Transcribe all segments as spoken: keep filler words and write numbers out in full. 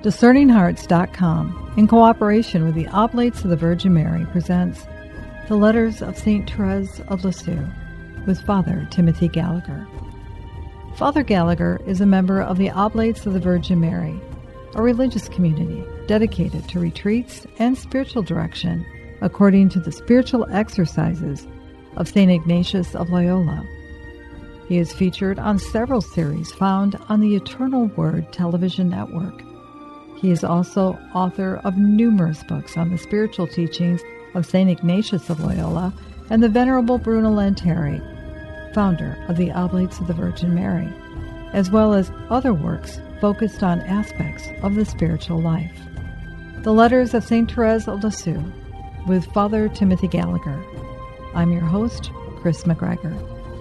Discerning Hearts dot com, in cooperation with the Oblates of the Virgin Mary, presents The Letters of Saint Therese of Lisieux with Father Timothy Gallagher. Father Gallagher is a member of the Oblates of the Virgin Mary, a religious community dedicated to retreats and spiritual direction according to the spiritual exercises of Saint Ignatius of Loyola. He is featured on several series found on the Eternal Word television network. He is also author of numerous books on the spiritual teachings of Saint Ignatius of Loyola and the Venerable Bruno Lanteri, founder of the Oblates of the Virgin Mary, as well as other works focused on aspects of the spiritual life. The Letters of Saint Therese of Lisieux with Father Timothy Gallagher. I'm your host, Chris McGregor.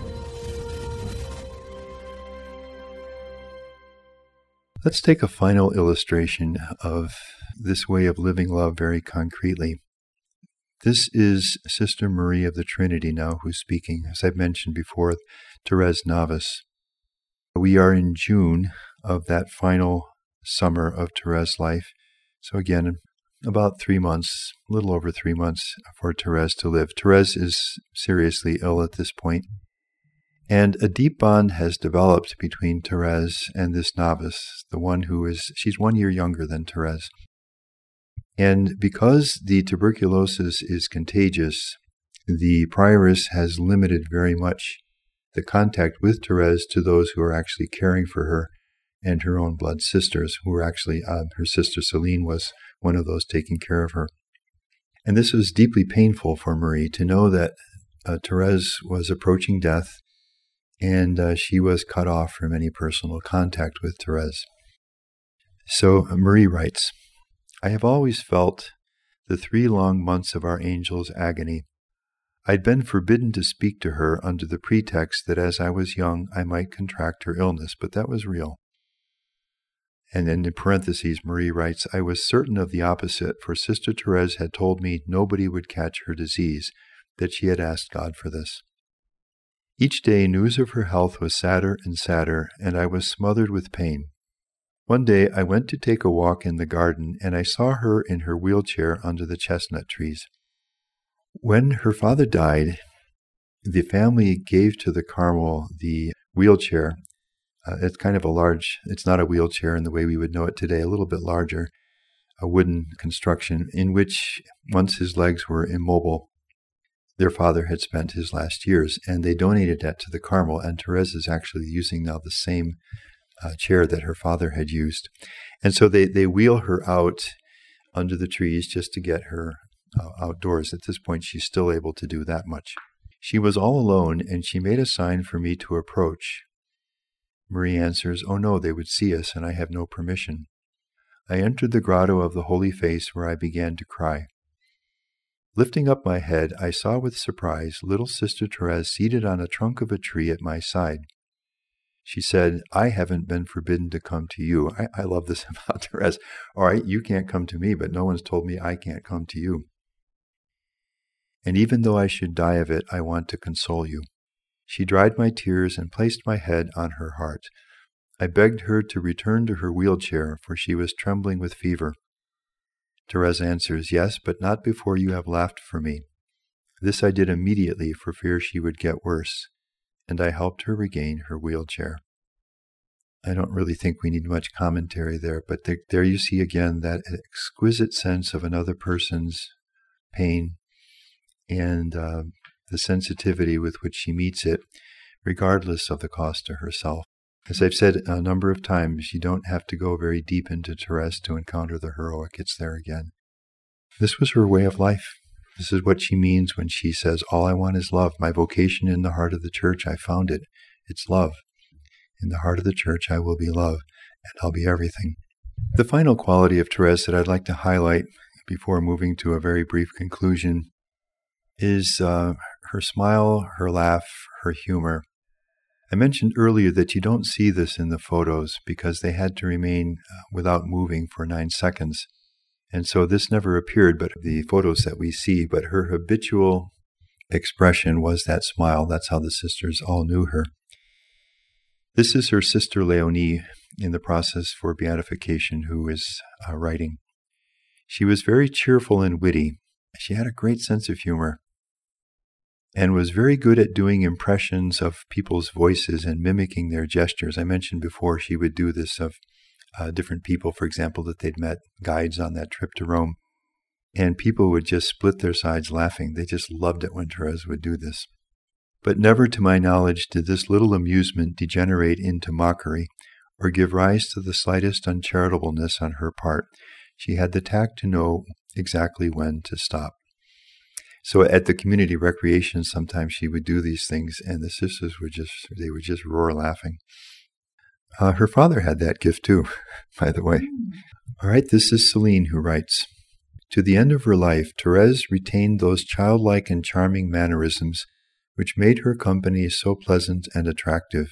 Let's take a final illustration of this way of living love very concretely. This is Sister Marie of the Trinity now who's speaking. As I've mentioned before, Therese Novice. We are in June of that final summer of Therese's life. So again, about three months, a little over three months for Therese to live. Therese is seriously ill at this point. And a deep bond has developed between Therese and this novice, the one who is, she's one year younger than Therese. And because the tuberculosis is contagious, the prioress has limited very much the contact with Therese to those who are actually caring for her and her own blood sisters, who were actually, uh, her sister Celine was one of those taking care of her. And this was deeply painful for Marie to know that uh, Therese was approaching death, and uh, she was cut off from any personal contact with Therese. So uh, Marie writes, I have always felt the three long months of our angel's agony. I'd been forbidden to speak to her under the pretext that as I was young, I might contract her illness, but that was real. And then in parentheses, Marie writes, I was certain of the opposite, for Sister Therese had told me nobody would catch her disease, that she had asked God for this. Each day, news of her health was sadder and sadder, and I was smothered with pain. One day, I went to take a walk in the garden, and I saw her in her wheelchair under the chestnut trees. When her father died, the family gave to the Carmel the wheelchair. Uh, it's kind of a large, it's not a wheelchair in the way we would know it today, a little bit larger, a wooden construction in which, once his legs were immobile, their father had spent his last years, and they donated that to the Carmel, and Therese is actually using now the same uh, chair that her father had used. And so they, they wheel her out under the trees just to get her uh, outdoors. At this point, she's still able to do that much. She was all alone, and she made a sign for me to approach. Marie answers, oh no, they would see us, and I have no permission. I entered the grotto of the Holy Face, where I began to cry. Lifting up my head, I saw with surprise little Sister Therese seated on a trunk of a tree at my side. She said, I haven't been forbidden to come to you. I, I love this about Therese. All right, you can't come to me, but no one's told me I can't come to you. And even though I should die of it, I want to console you. She dried my tears and placed my head on her heart. I begged her to return to her wheelchair, for she was trembling with fever. Therese answers, yes, but not before you have laughed for me. This I did immediately for fear she would get worse, and I helped her regain her wheelchair. I don't really think we need much commentary there, but there, there you see again that exquisite sense of another person's pain and uh, the sensitivity with which she meets it, regardless of the cost to herself. As I've said a number of times, you don't have to go very deep into Therese to encounter the heroic. It's there again. This was her way of life. This is what she means when she says, all I want is love. My vocation in the heart of the church, I found it. It's love. In the heart of the church, I will be love, and I'll be everything. The final quality of Therese that I'd like to highlight before moving to a very brief conclusion is uh, her smile, her laugh, her humor. I mentioned earlier that you don't see this in the photos because they had to remain uh, without moving for nine seconds. And so this never appeared, but the photos that we see, but her habitual expression was that smile. That's how the sisters all knew her. This is her sister Leonie, in the process for beatification who is uh, writing. She was very cheerful and witty. She had a great sense of humor and was very good at doing impressions of people's voices and mimicking their gestures. I mentioned before she would do this of uh, different people, for example, that they'd met, guides on that trip to Rome. And people would just split their sides laughing. They just loved it when Therese would do this. But never, to my knowledge, did this little amusement degenerate into mockery or give rise to the slightest uncharitableness on her part. She had the tact to know exactly when to stop. So at the community recreation, sometimes she would do these things, and the sisters would just, they would just roar laughing. Uh, her father had that gift too, by the way. All right, this is Celine who writes, "To the end of her life, Therese retained those childlike and charming mannerisms which made her company so pleasant and attractive.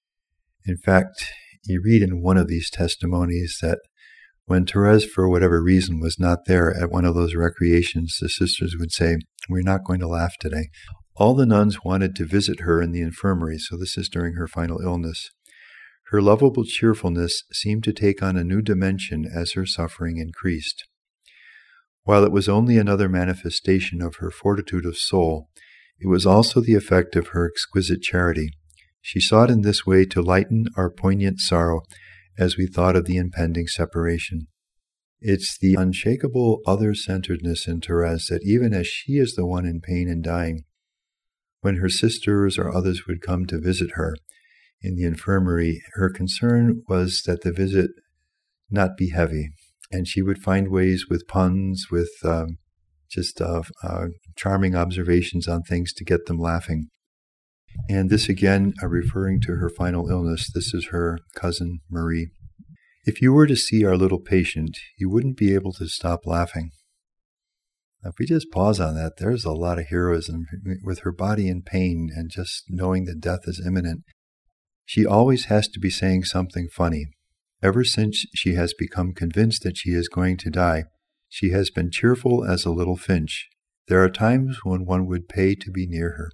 In fact, you read in one of these testimonies that when Therese, for whatever reason, was not there at one of those recreations, the sisters would say, 'We're not going to laugh today.' All the nuns wanted to visit her in the infirmary, so this is during her final illness. Her lovable cheerfulness seemed to take on a new dimension as her suffering increased. While it was only another manifestation of her fortitude of soul, it was also the effect of her exquisite charity. She sought in this way to lighten our poignant sorrow as we thought of the impending separation. It's the unshakable other-centeredness in Therese that even as she is the one in pain and dying, when her sisters or others would come to visit her in the infirmary, her concern was that the visit not be heavy, and she would find ways with puns, with um, just uh, uh, charming observations on things to get them laughing. And this again, uh, referring to her final illness, this is her cousin Marie. If you were to see our little patient, you wouldn't be able to stop laughing. Now, if we just pause on that, there's a lot of heroism with her body in pain and just knowing that death is imminent. She always has to be saying something funny. Ever since she has become convinced that she is going to die, she has been cheerful as a little finch. There are times when one would pay to be near her.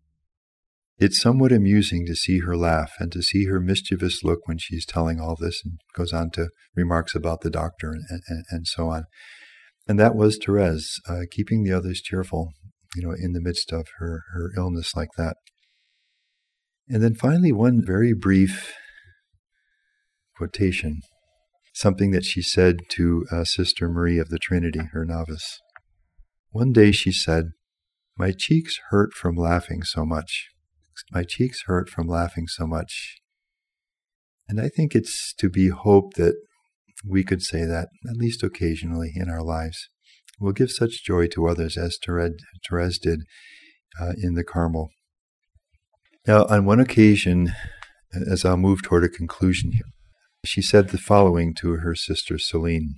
It's somewhat amusing to see her laugh and to see her mischievous look when she's telling all this, and goes on to remarks about the doctor and, and, and so on. And that was Therese, uh, keeping the others cheerful, you know, in the midst of her, her illness like that. And then finally, one very brief quotation, something that she said to uh, Sister Marie of the Trinity, her novice. One day she said, "My cheeks hurt from laughing so much. My cheeks hurt from laughing so much." And I think it's to be hoped that we could say that, at least occasionally in our lives. We'll give such joy to others as Therese, Therese did uh, in the Carmel. Now, on one occasion, as I'll move toward a conclusion here, she said the following to her sister Celine.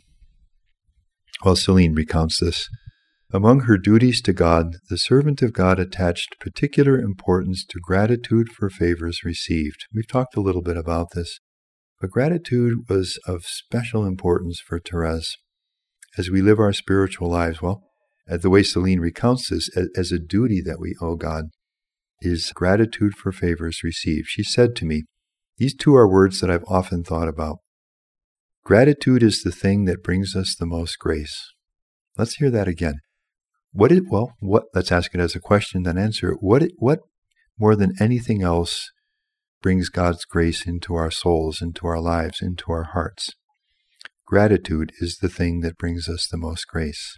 Well, Celine recounts this. Among her duties to God, the servant of God attached particular importance to gratitude for favors received. We've talked a little bit about this, but gratitude was of special importance for Therese. As we live our spiritual lives, well, the way Celine recounts this, as a duty that we owe God, is gratitude for favors received. She said to me, these two are words that I've often thought about. Gratitude is the thing that brings us the most grace. Let's hear that again. What it, well, what, let's ask it as a question, then answer it. What, it, what more than anything else brings God's grace into our souls, into our lives, into our hearts? Gratitude is the thing that brings us the most grace.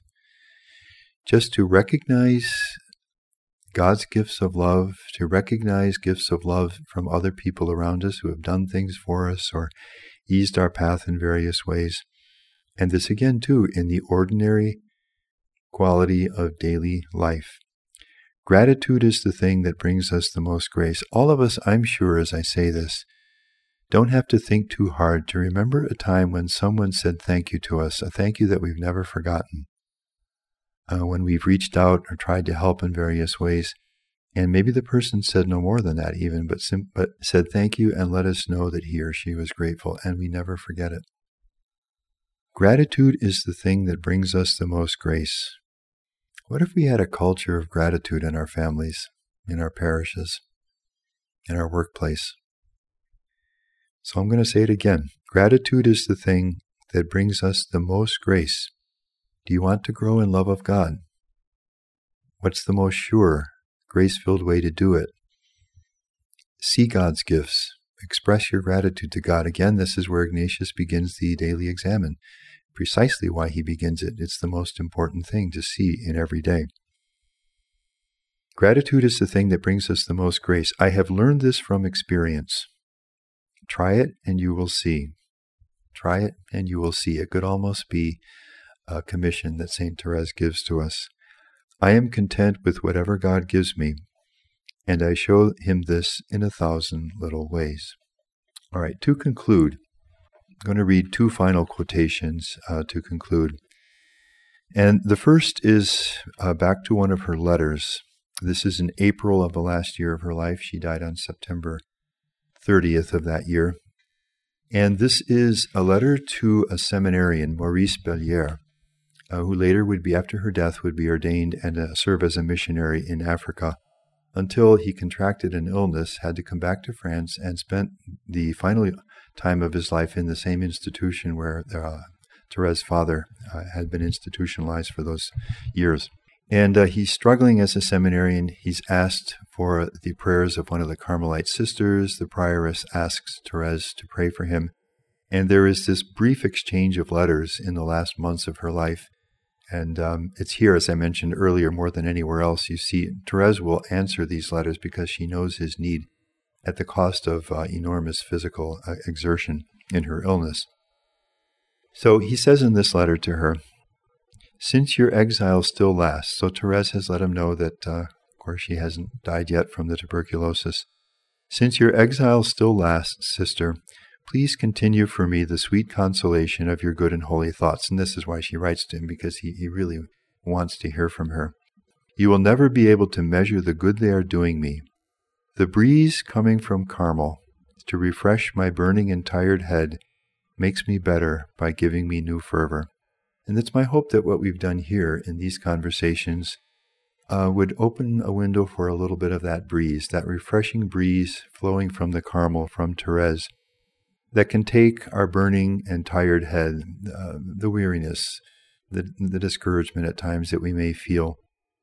Just to recognize God's gifts of love, to recognize gifts of love from other people around us who have done things for us or eased our path in various ways. And this again, too, in the ordinary quality of daily life. Gratitude is the thing that brings us the most grace. All of us, I'm sure, as I say this, don't have to think too hard to remember a time when someone said thank you to us, a thank you that we've never forgotten. Uh, when we've reached out or tried to help in various ways, and maybe the person said no more than that even, but, sim- but said thank you and let us know that he or she was grateful, and we never forget it. Gratitude is the thing that brings us the most grace. What if we had a culture of gratitude in our families, in our parishes, in our workplace? So I'm going to say it again. Gratitude is the thing that brings us the most grace. Do you want to grow in love of God? What's the most sure, grace-filled way to do it? See God's gifts. Express your gratitude to God. Again, this is where Ignatius begins the daily examen. Precisely why he begins it. It's the most important thing to see in every day. Gratitude is the thing that brings us the most grace. I have learned this from experience. Try it and you will see. Try it and you will see. It could almost be a commission that Saint Therese gives to us. I am content with whatever God gives me, and I show him this in a thousand little ways. All right, to conclude, I'm going to read two final quotations uh, to conclude. And the first is uh, back to one of her letters. This is in April of the last year of her life. She died on September thirtieth of that year. And this is a letter to a seminarian, Maurice Bellier, uh, who later would be, after her death, would be ordained and uh, serve as a missionary in Africa, until he contracted an illness, had to come back to France, and spent the final time of his life in the same institution where uh, Therese's father uh, had been institutionalized for those years. And uh, he's struggling as a seminarian. He's asked for the prayers of one of the Carmelite sisters. The prioress asks Therese to pray for him. And there is this brief exchange of letters in the last months of her life. And um, it's here, as I mentioned earlier, more than anywhere else. You see, Therese will answer these letters because she knows his need at the cost of uh, enormous physical uh, exertion in her illness. So he says in this letter to her, "Since your exile still lasts," so Therese has let him know that, uh, of course, she hasn't died yet from the tuberculosis. "Since your exile still lasts, sister, please continue for me the sweet consolation of your good and holy thoughts." And this is why she writes to him, because he, he really wants to hear from her. "You will never be able to measure the good they are doing me. The breeze coming from Carmel to refresh my burning and tired head makes me better by giving me new fervor." And it's my hope that what we've done here in these conversations uh, would open a window for a little bit of that breeze, that refreshing breeze flowing from the Carmel, from Therese, that can take our burning and tired head, uh, the weariness, the, the discouragement at times that we may feel,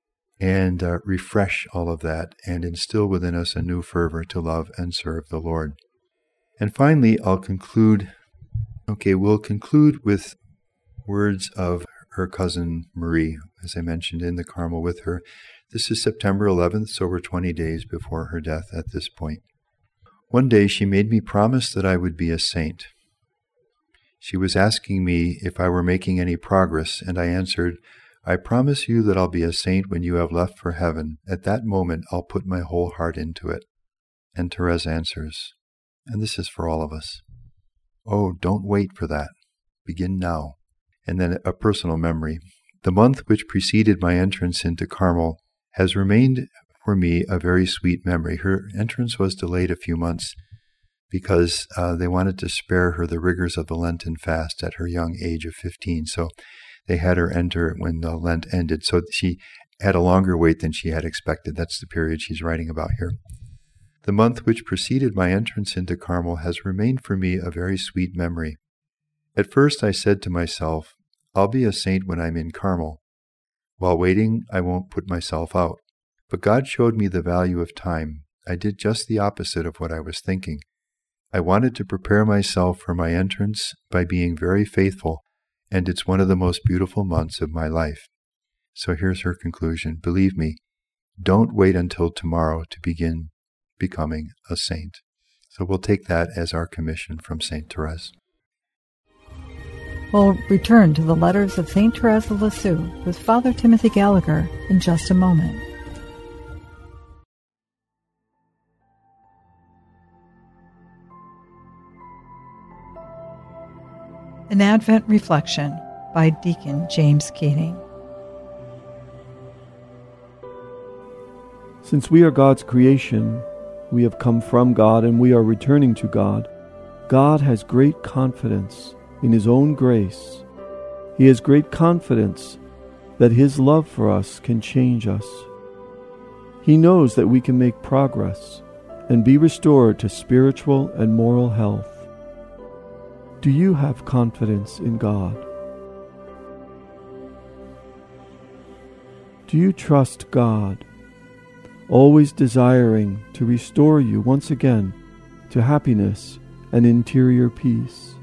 and uh, refresh all of that and instill within us a new fervor to love and serve the Lord. And finally, I'll conclude, okay, we'll conclude with words of her cousin Marie, as I mentioned, in the Carmel with her. This is September eleventh, so we're twenty days before her death at this point. "One day she made me promise that I would be a saint. She was asking me if I were making any progress, and I answered, 'I promise you that I'll be a saint when you have left for heaven. At that moment I'll put my whole heart into it.' And Therese answers, and this is for all of us, 'Oh, don't wait for that. Begin now.'" And then a personal memory. "The month which preceded my entrance into Carmel has remained for me a very sweet memory." Her entrance was delayed a few months because uh, they wanted to spare her the rigors of the Lenten fast at her young age of fifteen. So they had her enter when the Lent ended. So she had a longer wait than she had expected. That's the period she's writing about here. "The month which preceded my entrance into Carmel has remained for me a very sweet memory. At first I said to myself, I'll be a saint when I'm in Carmel. While waiting, I won't put myself out. But God showed me the value of time. I did just the opposite of what I was thinking. I wanted to prepare myself for my entrance by being very faithful, and it's one of the most beautiful months of my life." So here's her conclusion. Believe me, don't wait until tomorrow to begin becoming a saint. So we'll take that as our commission from Saint Therese. We'll return to the letters of Saint Therese of Lisieux with Father Timothy Gallagher in just a moment. An Advent Reflection by Deacon James Keating. Since we are God's creation, we have come from God and we are returning to God. God has great confidence in His own grace. He has great confidence that His love for us can change us. He knows that we can make progress and be restored to spiritual and moral health. Do you have confidence in God? Do you trust God, always desiring to restore you once again to happiness and interior peace?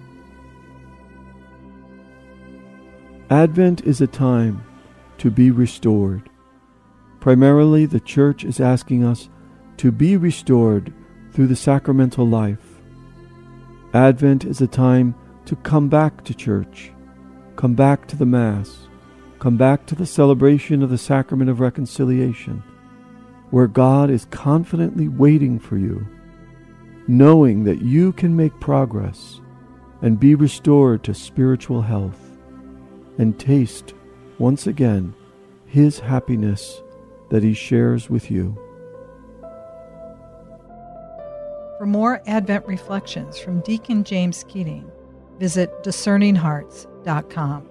Advent is a time to be restored. Primarily, the Church is asking us to be restored through the sacramental life. Advent is a time to come back to church, come back to the Mass, come back to the celebration of the Sacrament of Reconciliation, where God is confidently waiting for you, knowing that you can make progress and be restored to spiritual health, and taste once again His happiness that He shares with you. For more Advent reflections from Deacon James Keating, visit discerning hearts dot com.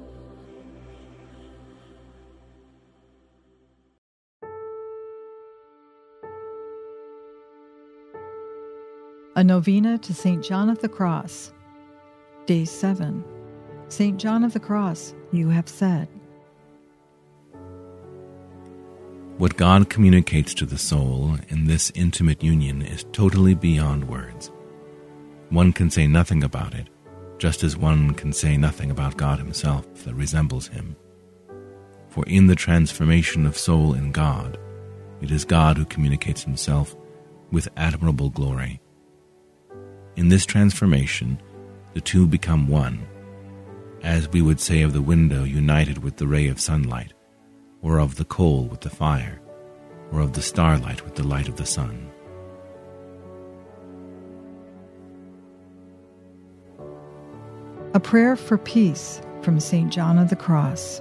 A Novena to Saint John of the Cross. Day seven. Saint John of the Cross, you have said. What God communicates to the soul in this intimate union is totally beyond words. One can say nothing about it, just as one can say nothing about God Himself that resembles Him. For in the transformation of soul in God, it is God who communicates Himself with admirable glory. In this transformation, the two become one, as we would say of the window united with the ray of sunlight, or of the coal with the fire, or of the starlight with the light of the sun. A prayer for peace from Saint John of the Cross.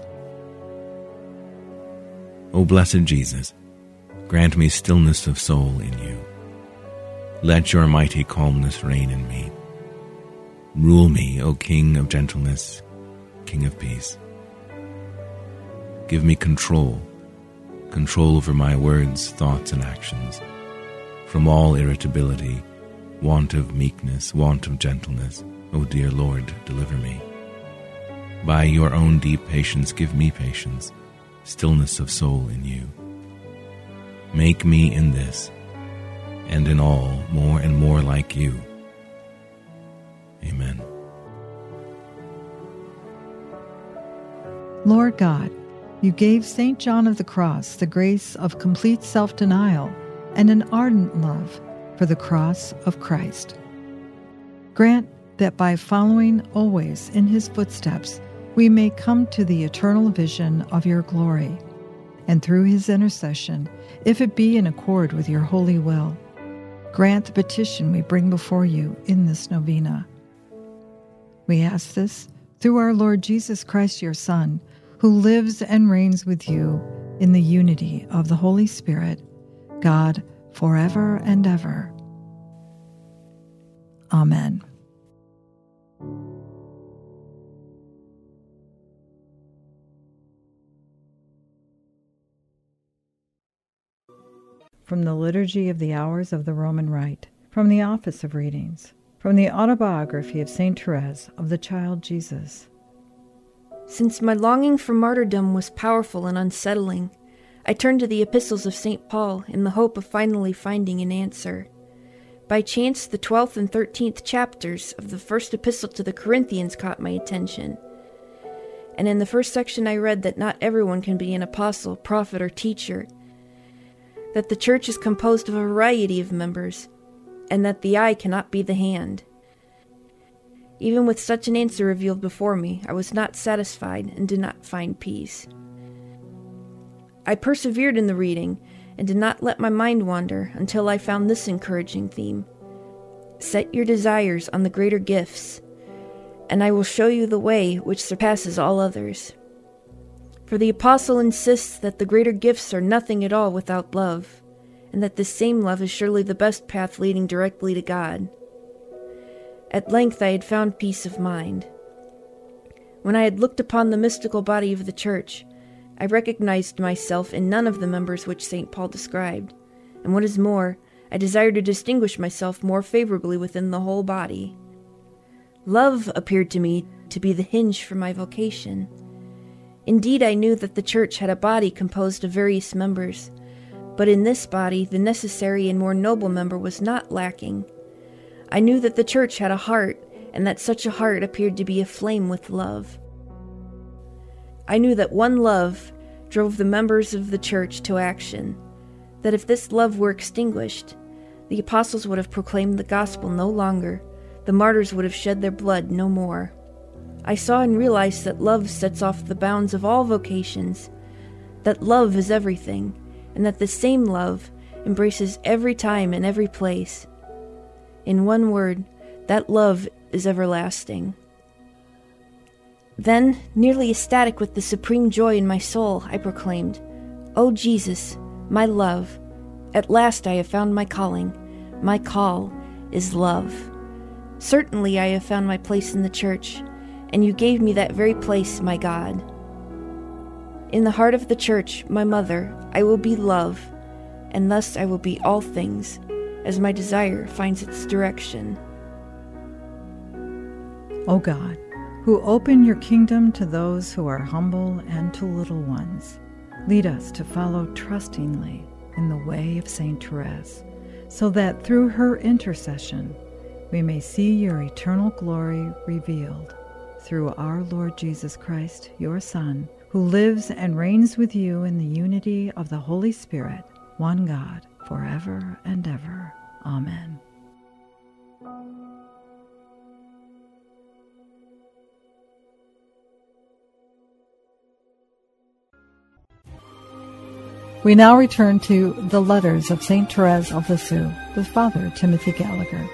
O blessed Jesus, grant me stillness of soul in you. Let your mighty calmness reign in me. Rule me, O King of gentleness, King of peace. Give me control, control over my words, thoughts, and actions, from all irritability, want of meekness, want of gentleness. O dear Lord, deliver me. By your own deep patience, give me patience, stillness of soul in you. Make me in this, and in all, more and more like you. Amen. Lord God, you gave Saint John of the Cross the grace of complete self-denial and an ardent love for the cross of Christ. Grant that by following always in his footsteps, we may come to the eternal vision of your glory, and through his intercession, if it be in accord with your holy will, grant the petition we bring before you in this novena. We ask this through our Lord Jesus Christ, your Son, who lives and reigns with you in the unity of the Holy Spirit, God, forever and ever. Amen. From the Liturgy of the Hours of the Roman Rite, from the Office of Readings, from the Autobiography of Saint Therese of the Child Jesus. Since my longing for martyrdom was powerful and unsettling, I turned to the epistles of Saint Paul in the hope of finally finding an answer. By chance, the twelfth and thirteenth chapters of the first epistle to the Corinthians caught my attention. And in the first section I read that not everyone can be an apostle, prophet, or teacher, that the church is composed of a variety of members, and that the eye cannot be the hand. Even with such an answer revealed before me, I was not satisfied and did not find peace. I persevered in the reading and did not let my mind wander until I found this encouraging theme. Set your desires on the greater gifts, and I will show you the way which surpasses all others. For the apostle insists that the greater gifts are nothing at all without love, and that this same love is surely the best path leading directly to God. At length I had found peace of mind. When I had looked upon the mystical body of the church, I recognized myself in none of the members which Saint Paul described, and what is more, I desired to distinguish myself more favorably within the whole body. Love appeared to me to be the hinge for my vocation. Indeed, I knew that the church had a body composed of various members, but in this body the necessary and more noble member was not lacking. I knew that the church had a heart, and that such a heart appeared to be aflame with love. I knew that one love drove the members of the church to action, that if this love were extinguished, the apostles would have proclaimed the gospel no longer, the martyrs would have shed their blood no more. I saw and realized that love sets off the bounds of all vocations, that love is everything, and that the same love embraces every time and every place. In one word, that love is everlasting. Then, nearly ecstatic with the supreme joy in my soul, I proclaimed, "O Jesus, my love, at last I have found my calling. My call is love. Certainly I have found my place in the church, and you gave me that very place, my God. In the heart of the church, my mother, I will be love, and thus I will be all things, as my desire finds its direction." O God, who open your kingdom to those who are humble and to little ones, lead us to follow trustingly in the way of Saint Therese, so that through her intercession we may see your eternal glory revealed through our Lord Jesus Christ, your Son, who lives and reigns with you in the unity of the Holy Spirit, one God, forever and ever. Amen. We now return to the letters of Saint Therese of Lisieux with Father Timothy Gallagher.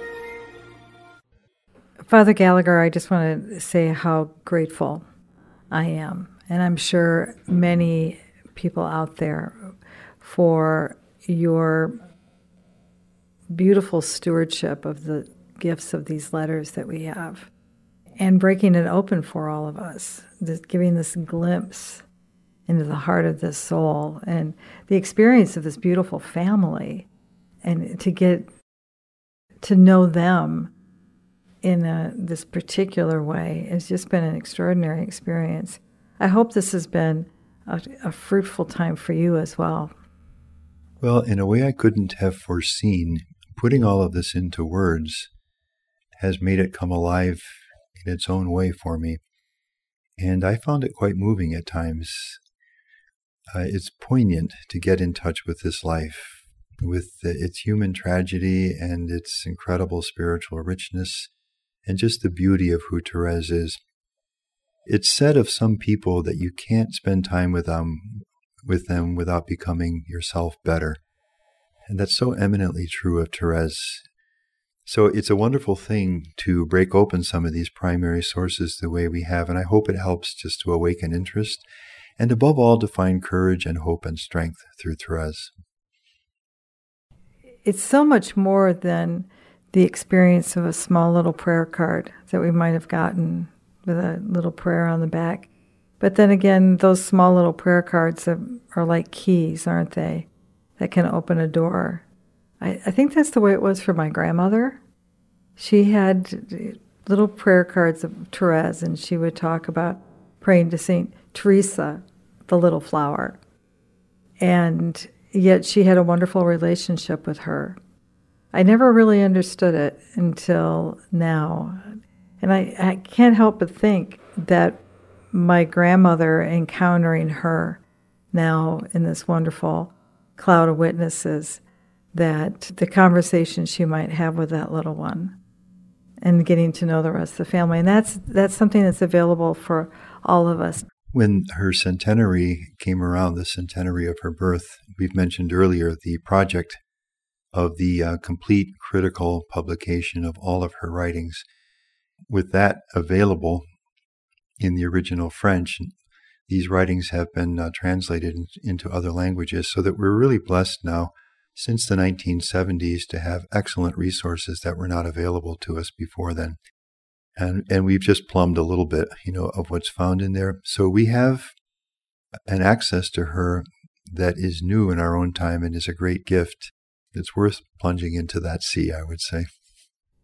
Father Gallagher, I just want to say how grateful I am, and I'm sure many people out there, for your beautiful stewardship of the gifts of these letters that we have, and breaking it open for all of us, this, giving this glimpse into the heart of this soul and the experience of this beautiful family, and to get to know them in a, this particular way has just been an extraordinary experience. I hope this has been a, a fruitful time for you as well. Well, in a way I couldn't have foreseen, putting all of this into words has made it come alive in its own way for me. And I found it quite moving at times. Uh, it's poignant to get in touch with this life, with the, its human tragedy and its incredible spiritual richness, and just the beauty of who Therese is. It's said of some people that you can't spend time with them, with them without becoming yourself better. And that's so eminently true of Therese. So it's a wonderful thing to break open some of these primary sources the way we have, and I hope it helps just to awaken interest, and above all, to find courage and hope and strength through Therese. It's so much more than the experience of a small little prayer card that we might have gotten with a little prayer on the back. But then again, those small little prayer cards are, are like keys, aren't they, that can open a door. I, I think that's the way it was for my grandmother. She had little prayer cards of Therese, and she would talk about praying to Saint Teresa, the little flower. And yet she had a wonderful relationship with her. I never really understood it until now. And I, I can't help but think that my grandmother encountering her now in this wonderful cloud of witnesses, that the conversation she might have with that little one and getting to know the rest of the family. And that's that's something that's available for all of us. When her centenary came around, the centenary of her birth, we've mentioned earlier the project of the uh, complete critical publication of all of her writings. With that available in the original French, these writings have been uh, translated in, into other languages, so that we're really blessed now, since the nineteen seventies, to have excellent resources that were not available to us before then. And and we've just plumbed a little bit, you know, of what's found in there. So we have an access to her that is new in our own time and is a great gift. It's worth plunging into that sea, I would say.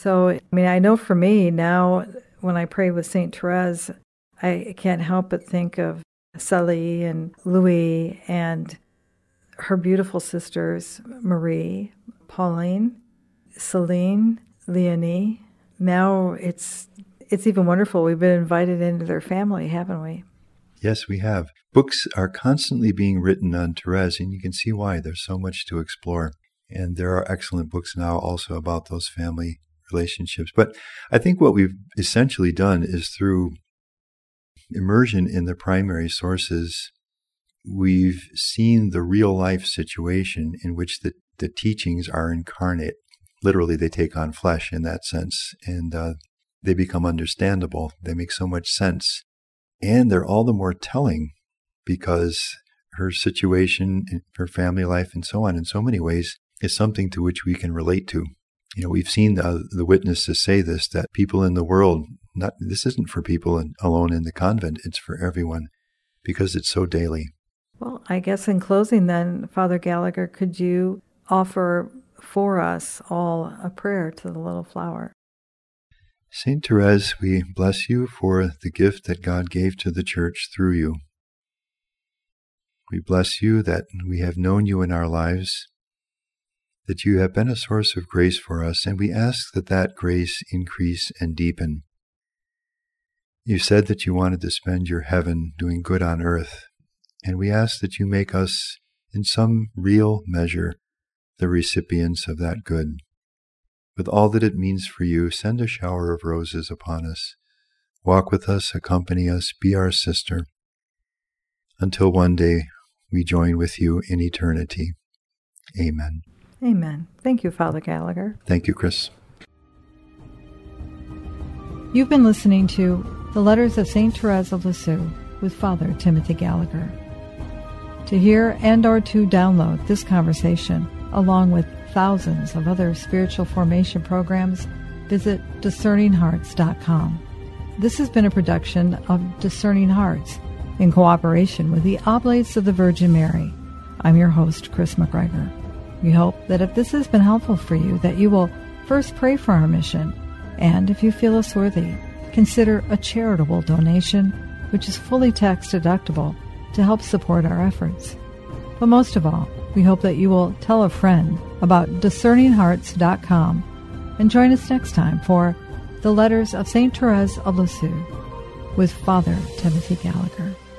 So, I mean, I know for me now, when I pray with Saint Therese, I can't help but think of Sally and Louis and her beautiful sisters, Marie, Pauline, Celine, Leonie. Now it's it's even wonderful. We've been invited into their family, haven't we? Yes, we have. Books are constantly being written on Therese, and you can see why. There's so much to explore. And there are excellent books now also about those family relationships. But I think what we've essentially done is through immersion in the primary sources, we've seen the real life situation in which the, the teachings are incarnate. Literally, they take on flesh in that sense, and uh, they become understandable. They make so much sense. And they're all the more telling because her situation, her family life, and so on, in so many ways, is something to which we can relate to. You know, we've seen the, the witnesses say this, that people in the world, not this isn't for people in, alone in the convent, it's for everyone, because it's so daily. Well, I guess in closing then, Father Gallagher, could you offer for us all a prayer to the little flower? Saint Therese, we bless you for the gift that God gave to the Church through you. We bless you that we have known you in our lives, that you have been a source of grace for us, and we ask that that grace increase and deepen. You said that you wanted to spend your heaven doing good on earth, and we ask that you make us, in some real measure, the recipients of that good. With all that it means for you, send a shower of roses upon us. Walk with us, accompany us, be our sister, until one day we join with you in eternity. Amen. Amen. Thank you, Father Gallagher. Thank you, Chris. You've been listening to The Letters of Saint Therese of Lisieux with Father Timothy Gallagher. To hear and or to download this conversation, along with thousands of other spiritual formation programs, visit discerning hearts dot com. This has been a production of Discerning Hearts in cooperation with the Oblates of the Virgin Mary. I'm your host, Chris McGregor. We hope that if this has been helpful for you, that you will first pray for our mission, and if you feel us worthy, consider a charitable donation, which is fully tax deductible, to help support our efforts. But most of all, we hope that you will tell a friend about discerning hearts dot com and join us next time for The Letters of Saint Therese of Lisieux with Father Timothy Gallagher.